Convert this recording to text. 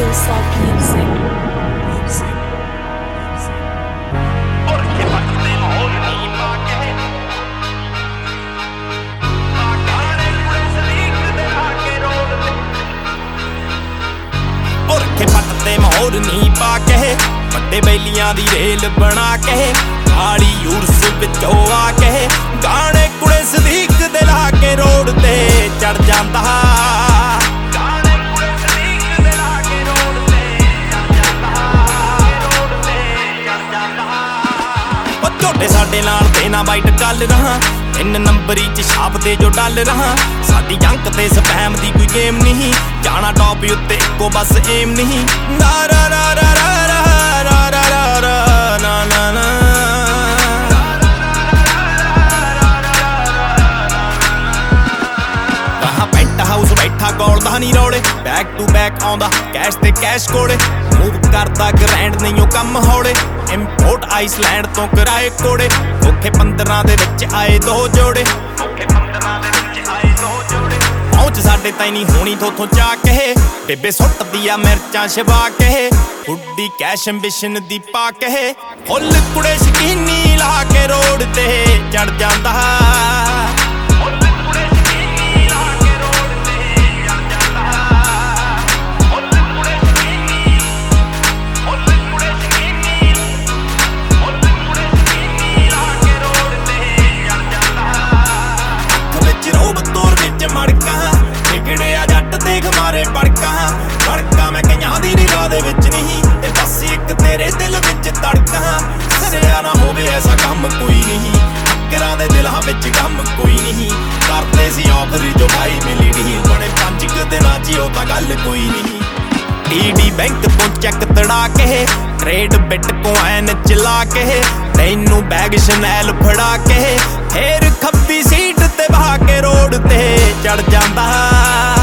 Hillside Music. ਪੱਟਦੇ ਮੋਰ ਨੀ ਪਾ ਕੇ ਵੱਡੇ ਬੈਲੀਆਂ ਦੀ ਰੇਲ ਬਣਾ ਕੇ ਕਾਲੀ ਯੂਰਸ ਵਿੱਚੋਂ ਆ ਕੇ ਗਾਣੇ ਕੁੜੇ ਸਦੀਕ ਦੇ ਲਾ ਕੇ ਰੋਡ ਤੇ ਚੜ ਜਾਂਦਾ ਗਾਣੇ ਕੁੜੇ ਸਦੀਕ ਦੇ ਲਾ ਕੇ ਰੋਡ ਤੇ ਚੜ ਜਾਂਦਾ ਉਹ ਝੋਟੇ ਸਾਡੇ ਨਾਲ ਤੇ ਨਾ ਬਾਈਟ ਗੱਲ ਰਹਾ 3 ਨੰਬਰੀ ਚ ਛਾਪਦੇ ਜੋ ਡੱਲ ਰਹਾ ਸਾਡੀ ਜੰਕ ਤੇ ਸਪੈਮ ਦੀ ਕੋਈ ਗੇਮ ਨਹੀਂ ਜਾਣਾ ਟੌਪ ਉੱਤੇ ਇੱਕੋ ਬਸ ਏਮ ਨਹੀਂ ਨਾ ਰਾ ਰਾ ਰਾ ਰਾ ਰਾ ਰਾ ਰਾ ਰਾ ਨਾ ਨਾ ਨਾ ਕਹਾਂ ਪੈਂਟ ਹਾਊਸ ਬੈਠਾ ਗੋਲਦਾ ਨਹੀਂ ਰੋਲੇ ਬੈਕ ਟੂ ਬੈਕ ਆਉਂਦਾ ਕੈਸ਼ ਤੇ ਕੈਸ਼ ਕੋਲੇ ਮੂਵ ਕਰਦਾ ਗ੍ਰੈਂਡ ਨਹੀਂ ਉਹ ਕੰਮ ਹੌਲੇ ਇੰਪੋਰਟ ਆਈਸਲੈਂਡ ਤੋਂ ਕਰਾਏ ਕੋੜੇ ਔਖੇ 15 ਦੇ ਵਿੱਚ ਆਏ 2 ਜੋੜੇ ਔਖੇ 15 ਦੇ ਵਿੱਚ ਆਏ 2 ਜੋੜੇ ਪਹੁੰਚ ਸਾਡੇ ਤਾਈ ਨਹੀਂ ਹੋਣੀ ਥੋਥੋਂ ਚਾ ਕੇ ਬੇਬੇ ਸੁੱਟਦੀ ਆ ਮਿਰਚਾਂ ਛਵਾ ਕੇ ਹੁੱਡੀ ਕੈਸ਼ ਐਂਬੀਸ਼ਨ ਦੀ ਪਾ ਕੇ ਫੁੱਲ ਕੁੜੇ ਸ਼ਕੀਨੀ ਲਾ ਕੇ ਰੋਡ ਤੇ ਚੜ ਜਾਂਦਾ ਵਿਗੜਿਆ ਜੱਟ ਦੇਖ ਮਾਰੇ ਬੜਕਾ ਮੈਂ ਕਈਆਂ ਦੀ ਨਿਗਾਹ ਦੇ ਵਿੱਚ ਨਹੀਂ ਤੇ ਬਸ ਇੱਕ ਤੇਰੇ ਦਿਲ ਵਿੱਚ ਧੜਕਾਂ ਸਰਿਆ ਨਾ ਹੋਵੇ ਐਸਾ ਕੰਮ ਕੋਈ ਨਹੀਂ ਅੱਕਰਾਂ ਦੇ ਦਿਲਾਂ ਵਿੱਚ ਗਮ ਕੋਈ ਨਹੀਂ ਕਰਦੇ ਸੀ ਆਖਰੀ ਜੋ ਭਾਈ ਮਿਲੀ ਨਹੀਂ ਬੜੇ 5 ਦਿਨਾਂ 'ਚ ਉਹ ਤਾਂ ਗੱਲ ਕੋਈ ਨਹੀਂ ਟੀਡੀ ਬੈਂਕ ਤੋਂ ਚੈੱਕ ਤੜਾ ਕੇ ਟ੍ਰੇਡ ਬਿਟਕੋਇਨ ਚਲਾ ਕੇ ਤੈਨੂੰ ਬੈਗ ਸ਼ਨੈਲ ਫੜਾ ਕੇ ਫੇਰ ਖੱਬੀ ਸੀਟ ਤੇ ਬਹਾ ਕੇ ਰੋਡ ਤੇ ਚੜ ਜਾਂਦਾ